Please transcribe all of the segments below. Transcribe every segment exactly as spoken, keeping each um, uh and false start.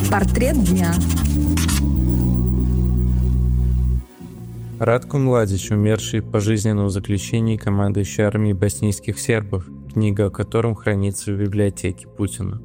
Портрет дня. Радко Младич, умерший в пожизненном заключении командующий армией боснийских сербов, книга о котором хранится в библиотеке Путина.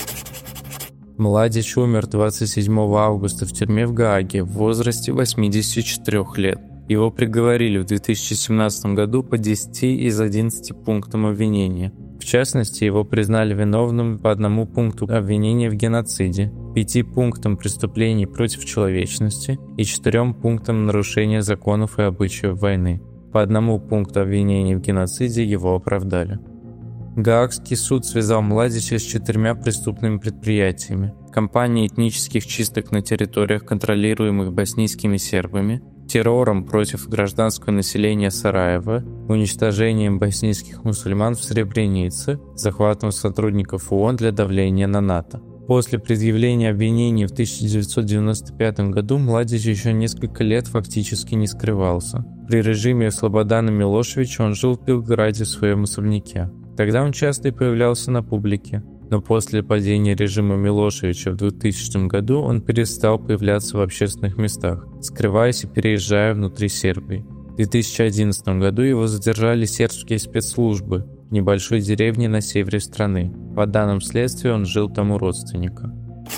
Младич умер двадцать седьмого августа в тюрьме в Гааге в возрасте восьмидесяти четырёх лет. Его приговорили в две тысячи семнадцатом году по десяти из одиннадцати пунктам обвинения. В частности, его признали виновным по одному пункту обвинения в геноциде, пяти пунктам преступлений против человечности и четырем пунктам нарушения законов и обычаев войны. По одному пункту обвинения в геноциде его оправдали. Гаагский суд связал Младича с четырьмя преступными предприятиями: кампанией этнических чисток на территориях, контролируемых боснийскими сербами, террором против гражданского населения Сараева, уничтожением боснийских мусульман в Сребренице, захватом сотрудников ООН для давления на НАТО. После предъявления обвинений в тысяча девятьсот девяносто пятом году Младич еще несколько лет фактически не скрывался. При режиме Слободана Милошевича он жил в Белграде в своем особняке. Тогда он часто и появлялся на публике. Но после падения режима Милошевича в двухтысячном году он перестал появляться в общественных местах, скрываясь и переезжая внутри Сербии. В две тысячи одиннадцатом году его задержали сербские спецслужбы в небольшой деревне на севере страны. По данным следствия, он жил там у родственника.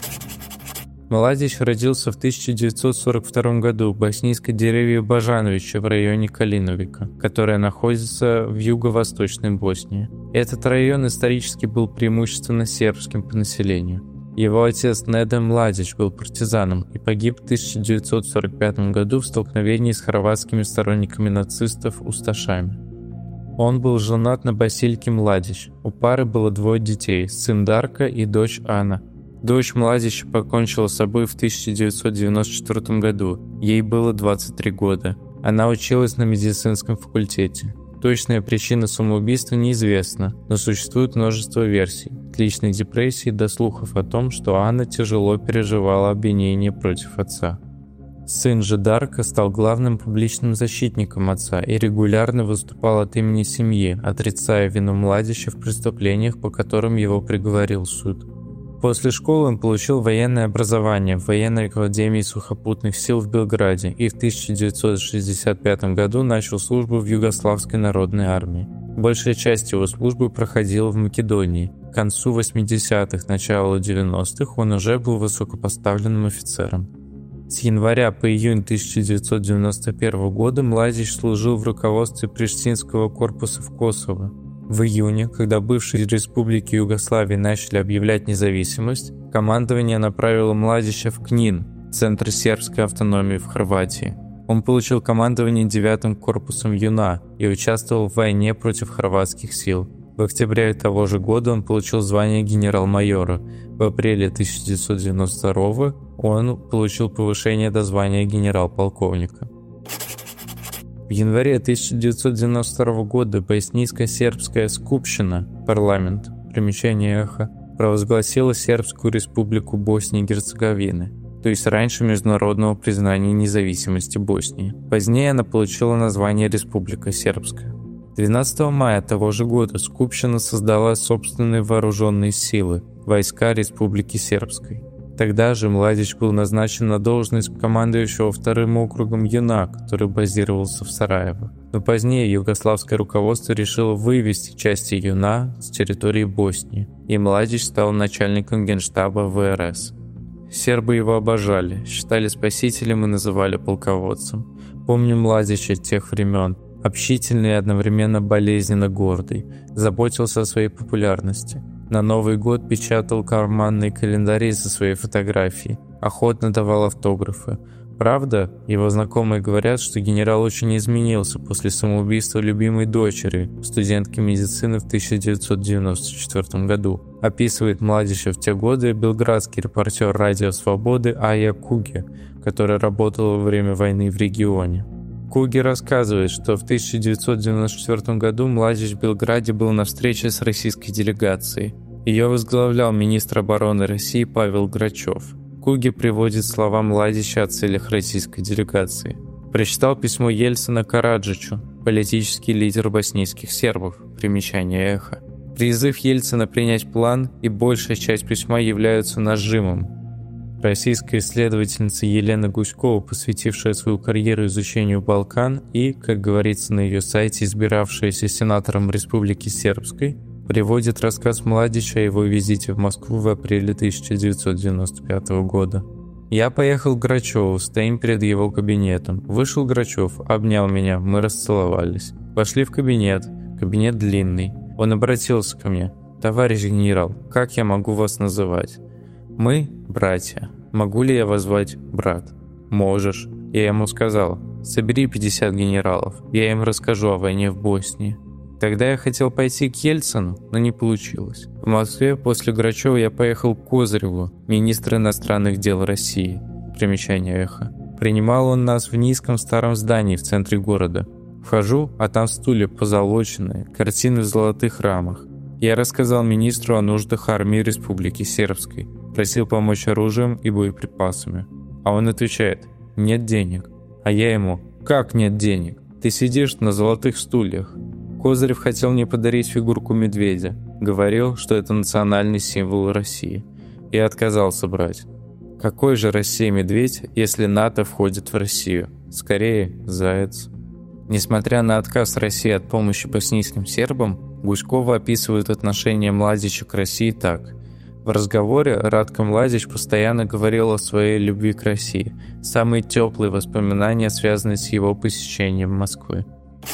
Младич родился в тысяча девятьсот сорок втором году в боснийской деревне Божановича в районе Калиновика, которая находится в юго-восточной Боснии. Этот район исторически был преимущественно сербским по населению. Его отец Неда Младич был партизаном и погиб в тысяча девятьсот сорок пятом году в столкновении с хорватскими сторонниками нацистов усташами. Он был женат на Басильке Младич. У пары было двое детей – сын Дарко и дочь Анна. Дочь Младича покончила с собой в тысяча девятьсот девяносто четвёртом году. Ей было двадцать три года. Она училась на медицинском факультете. Точная причина самоубийства неизвестна, но существует множество версий, от личной депрессии до слухов о том, что Анна тяжело переживала обвинения против отца. Сын же Дарко стал главным публичным защитником отца и регулярно выступал от имени семьи, отрицая вину Младича в преступлениях, по которым его приговорил суд. После школы он получил военное образование в военной академии сухопутных сил в Белграде и в тысяча девятьсот шестьдесят пятом году начал службу в Югославской народной армии. Большая часть его службы проходила в Македонии. К концу восьмидесятых, началу девяностых он уже был высокопоставленным офицером. С января по июнь тысяча девятьсот девяносто первого года Младич служил в руководстве Приштинского корпуса в Косово. В июне, когда бывшие республики Югославии начали объявлять независимость, командование направило Младича в Книн, центр сербской автономии в Хорватии. Он получил командование девятым корпусом ЮНА и участвовал в войне против хорватских сил. В октябре того же года он получил звание генерал-майора. В апреле тысяча девятьсот девяносто второго он получил повышение до звания генерал-полковника. В январе тысяча девятьсот девяносто второго года Боснийско-сербская скупщина, парламент, примечание эхо, провозгласила Сербскую республику Боснии и Герцеговины, то есть раньше международного признания независимости Боснии. Позднее она получила название Республика Сербская. двенадцатого мая того же года скупщина создала собственные вооруженные силы – войска Республики Сербской. Тогда же Младич был назначен на должность командующего вторым округом ЮНА, который базировался в Сараево. Но позднее югославское руководство решило вывести части ЮНА с территории Боснии, и Младич стал начальником генштаба ВРС. Сербы его обожали, считали спасителем и называли полководцем. Помню Младича тех времен, общительный и одновременно болезненно гордый, заботился о своей популярности. На Новый год печатал карманные календари со своей фотографией, охотно давал автографы. Правда, его знакомые говорят, что генерал очень изменился после самоубийства любимой дочери, студентки медицины в тысяча девятьсот девяносто четвёртом году. Описывает Младича в те годы белградский репортер «Радио Свободы» Ая Куги, который работал во время войны в регионе. Куги рассказывает, что в тысяча девятьсот девяносто четвёртом году Младич в Белграде был на встрече с российской делегацией. Ее возглавлял министр обороны России Павел Грачев. Куги приводит слова Младича о целях российской делегации. Прочитал письмо Ельцина Караджичу, политический лидер боснийских сербов, примечание эхо. Призыв Ельцина принять план и большая часть письма являются нажимом. Российская исследовательница Елена Гуськова, посвятившая свою карьеру изучению Балкан и, как говорится на ее сайте, избиравшаяся сенатором Республики Сербской, приводит рассказ Младича о его визите в Москву в апреле тысяча девятьсот девяносто пятого года. «Я поехал к Грачеву, стоим перед его кабинетом. Вышел Грачев, обнял меня, мы расцеловались. Пошли в кабинет. Кабинет длинный. Он обратился ко мне. Товарищ генерал, как я могу вас называть? Мы – братья. Могу ли я вас звать брат? Можешь. Я ему сказал, собери пятьдесят генералов, я им расскажу о войне в Боснии. Тогда я хотел пойти к Ельцину, но не получилось. В Москве после Грачева я поехал к Козыреву, министру иностранных дел России. Примечание эхо. Принимал он нас в низком старом здании в центре города. Вхожу, а там стулья позолоченные, картины в золотых рамах. Я рассказал министру о нуждах армии Республики Сербской, просил помочь оружием и боеприпасами. А он отвечает, нет денег. А я ему, как нет денег? Ты сидишь на золотых стульях. Козырев хотел мне подарить фигурку медведя. Говорил, что это национальный символ России. Я отказался брать. Какой же Россия медведь, если НАТО входит в Россию? Скорее, заяц. Несмотря на отказ России от помощи боснийским сербам, Гуськова описывает отношение Младича к России так. В разговоре Радко Младич постоянно говорил о своей любви к России. Самые теплые воспоминания связаны с его посещением Москвы.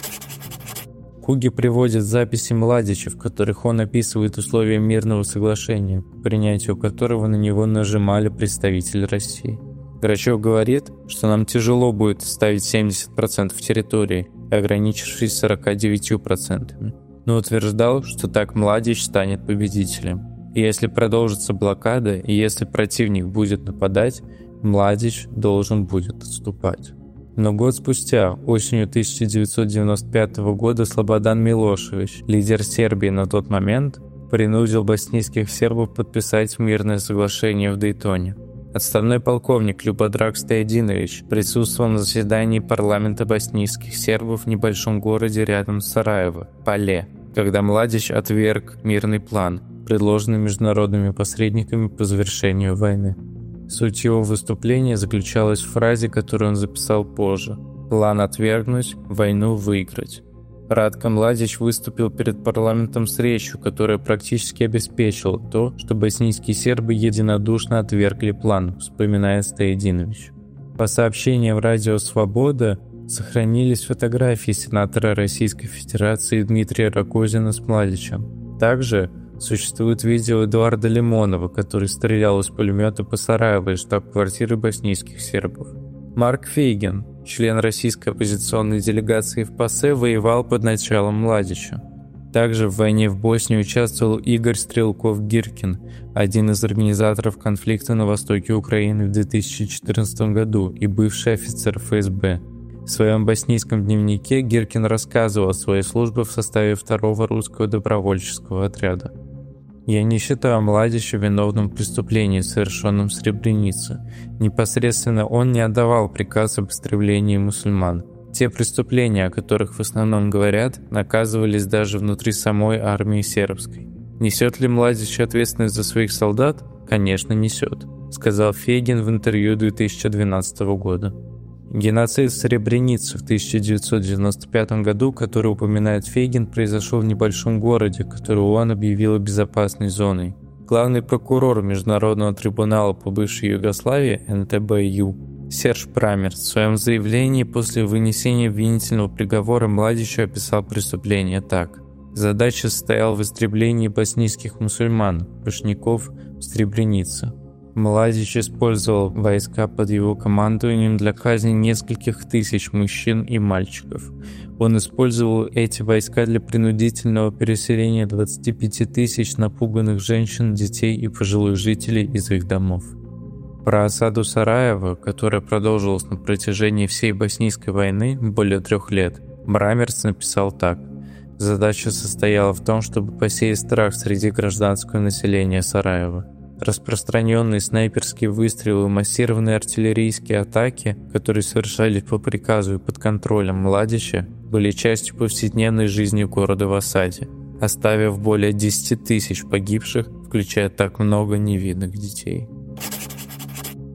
Куги приводит записи Младича, в которых он описывает условия мирного соглашения, по принятию которого на него нажимали представители России. Грачев говорит, что нам тяжело будет ставить семьдесят процентов территории, ограничившись сорок девять процентов, но утверждал, что так Младич станет победителем. И если продолжится блокада, и если противник будет нападать, Младич должен будет отступать. Но год спустя, осенью тысяча девятьсот девяносто пятого года, Слободан Милошевич, лидер Сербии на тот момент, принудил боснийских сербов подписать мирное соглашение в Дейтоне. Отставной полковник Любодраг Стоядинович присутствовал на заседании парламента боснийских сербов в небольшом городе рядом с Сараево, Пале, когда Младич отверг мирный план, предложенный международными посредниками по завершению войны. Суть его выступления заключалась в фразе, которую он записал позже: «План отвергнуть, войну выиграть». Радко Младич выступил перед парламентом с речью, которая практически обеспечила то, что боснийские сербы единодушно отвергли план, вспоминает Стоядинович. По сообщениям радио «Свобода» сохранились фотографии сенатора Российской Федерации Дмитрия Рогозина с Младичем. Также существует видео Эдуарда Лимонова, который стрелял из пулемета по Сараево из штаб-квартиры боснийских сербов. Марк Фейгин, член российской оппозиционной делегации в ПАСЕ, воевал под началом Младича. Также в войне в Боснии участвовал Игорь Стрелков-Гиркин, один из организаторов конфликта на востоке Украины в две тысячи четырнадцатом году и бывший офицер эф эс бэ. В своем боснийском дневнике Гиркин рассказывал о своей службе в составе второго русского добровольческого отряда. «Я не считаю Младича виновным в преступлении, совершенном в Сребренице. Непосредственно он не отдавал приказ об истреблении мусульман. Те преступления, о которых в основном говорят, наказывались даже внутри самой армии сербской. Несет ли Младич ответственность за своих солдат? Конечно, несет», сказал Фейгин в интервью две тысячи двенадцатого года. Геноцид в Сребренице в тысяча девятьсот девяносто пятом году, который упоминает Фейгин, произошел в небольшом городе, который ООН объявила безопасной зоной. Главный прокурор Международного трибунала по бывшей Югославии эн тэ бэ ю Серж Прамер в своем заявлении после вынесения обвинительного приговора Младичу описал преступление так. Задача состояла в истреблении боснийских мусульман, башняков в Сребренице. Младич использовал войска под его командованием для казни нескольких тысяч мужчин и мальчиков. Он использовал эти войска для принудительного переселения двадцати пяти тысяч напуганных женщин, детей и пожилых жителей из их домов. Про осаду Сараева, которая продолжилась на протяжении всей боснийской войны более трех лет, Брамерс написал так. Задача состояла в том, чтобы посеять страх среди гражданского населения Сараева. Распространенные снайперские выстрелы и массированные артиллерийские атаки, которые совершались по приказу и под контролем Младича, были частью повседневной жизни города в осаде, оставив более десяти тысяч погибших, включая так много невинных детей.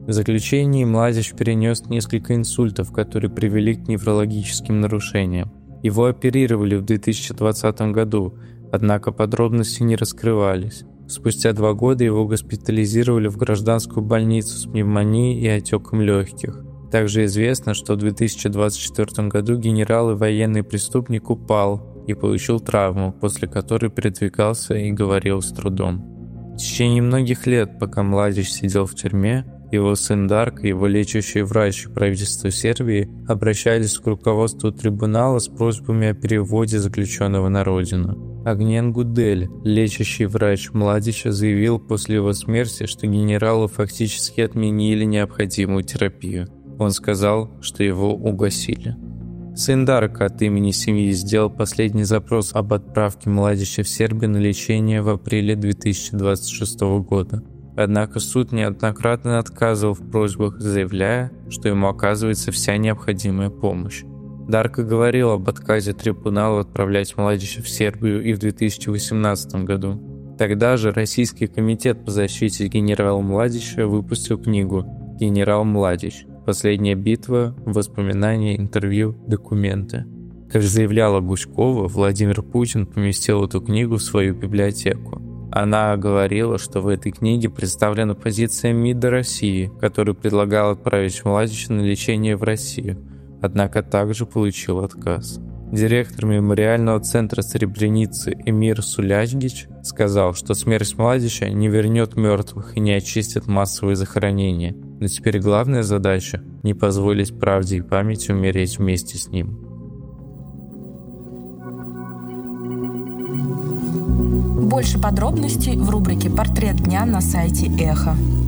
В заключении Младич перенес несколько инсультов, которые привели к неврологическим нарушениям. Его оперировали в две тысячи двадцатом году, однако подробности не раскрывались. Спустя два года его госпитализировали в гражданскую больницу с пневмонией и отеком легких. Также известно, что в две тысячи двадцать четвёртом году генерал и военный преступник упал и получил травму, после которой передвигался и говорил с трудом. В течение многих лет, пока Младич сидел в тюрьме, его сын Дарко и его лечащий врач и правительство Сербии обращались к руководству трибунала с просьбами о переводе заключенного на родину. Огнен Гудель, лечащий врач Младича, заявил после его смерти, что генералу фактически отменили необходимую терапию. Он сказал, что его угасили. Сын Дарко от имени семьи сделал последний запрос об отправке Младича в Сербию на лечение в апреле две тысячи двадцать шестого года. Однако суд неоднократно отказывал в просьбах, заявляя, что ему оказывается вся необходимая помощь. Дарко говорил об отказе трибунала отправлять Младича в Сербию и в две тысячи восемнадцатом году. Тогда же Российский комитет по защите генерала Младича выпустил книгу «Генерал Младич. Последняя битва. Воспоминания, интервью, документы». Как заявляла Гуськова, Владимир Путин поместил эту книгу в свою библиотеку. Она говорила, что в этой книге представлена позиция МИДа России, который предлагал отправить Младича на лечение в Россию, однако также получил отказ. Директор мемориального центра Сребреницы Эмир Сулячгич сказал, что смерть Младича не вернет мертвых и не очистит массовые захоронения, но теперь главная задача – не позволить правде и памяти умереть вместе с ним. Больше подробностей в рубрике «Портрет дня» на сайте Эхо.